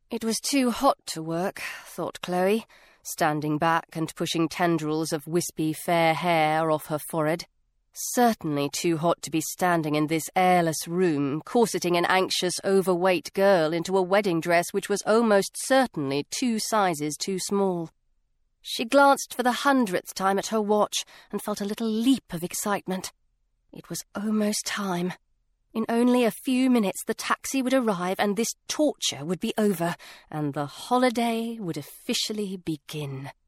It was too hot to work, thought Chloe, standing back and pushing tendrils of wispy fair hair off her forehead. Certainly too hot to be standing in this airless room, corseting an anxious, overweight girl into a wedding dress which was almost certainly 2 sizes too small. She glanced for the 100th time at her watch and felt a little leap of excitement. It was almost time. In only a few minutes the taxi would arrive and this torture would be over, and the holiday would officially begin.